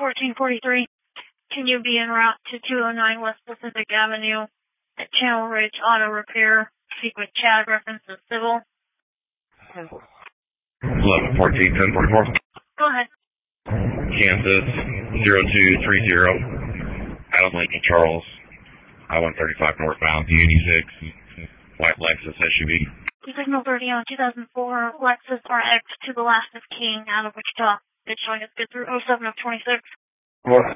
1443. Can you be en route to 209 West Pacific Avenue at Channel Ridge Auto Repair? Speak with Chad, references civil. 11 14 10 44. Go ahead. Kansas 0230. Adam Lincoln Charles. I-135 northbound, Uni 6. White Lexus SUV. Signal 30 on 2004 Lexus RX to the last of King out of Wichita. It's showing us good through 07 of 26. What?